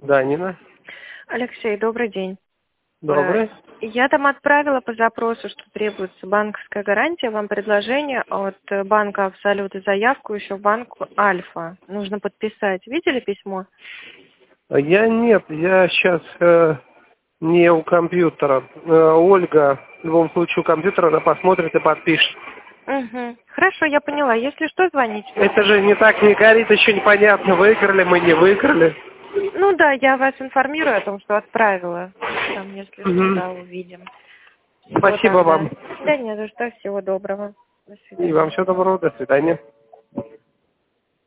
Да, Нина. Алексей, добрый день. Добрый. Я там отправила по запросу, что требуется банковская гарантия, вам предложение от банка Абсолют и заявку еще в банк Альфа. Нужно подписать. Видели письмо? Я сейчас не у компьютера. Ольга, в любом случае, у компьютера, она посмотрит и подпишет. Угу. Хорошо, я поняла. Если что, звоните. Это же не так не горит, еще непонятно, выиграли мы, не выиграли. Ну да, я вас информирую о том, что отправила. Там, если что, да, увидим. Спасибо вам. Да не за что, всего доброго. До свидания. И вам всего доброго, до свидания.